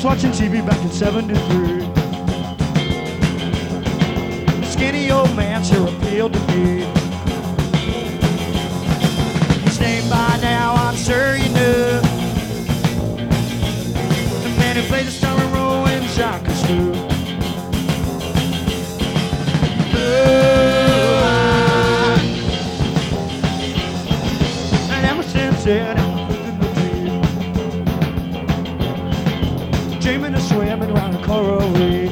watching TV back in '73. Skinny old man sure appealed to me. His name by now, I'm sure you knew. The man who played the starring role in Jacques Cousteau. And ever since then, I'm in the deep, dreaming of swimming around a coral reef.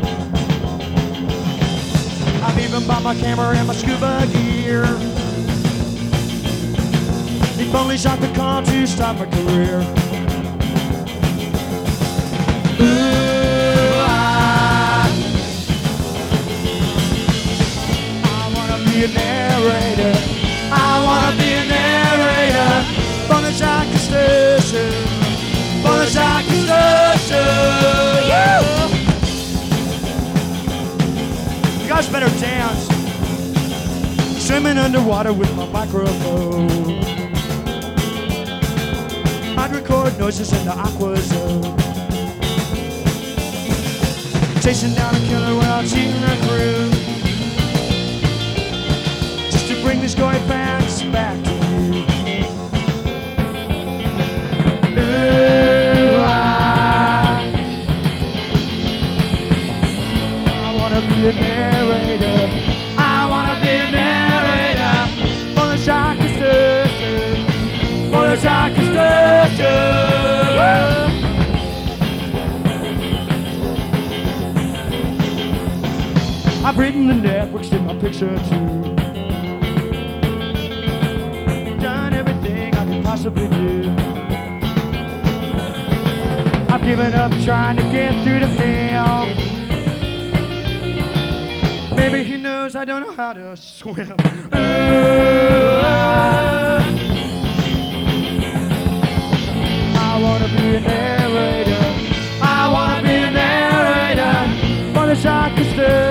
I've even bought my camera and my scuba gear. If only shot the call to stop my career. Ooh, I wanna be a narrator. I wanna be a narrator for the Jacques Cousteau show. For the Jacques Cousteau show. Yeah. You guys better dance. Swimming underwater with my microphone. I'd record noises in the aqua zone. Chasing down a killer without cheating a crew. Just to bring these gory fans back to you. Ooh, I wanna be a narrator. I wanna be a narrator for the Jacques Cousteau show. For the Jacques Cousteau show. I've written the networks in my picture too. Done everything I could possibly do. I've given up trying to get through the film. Maybe he knows I don't know how to swim. Ooh, I wanna be a narrator. I wanna be a narrator for the Jacques Cousteau.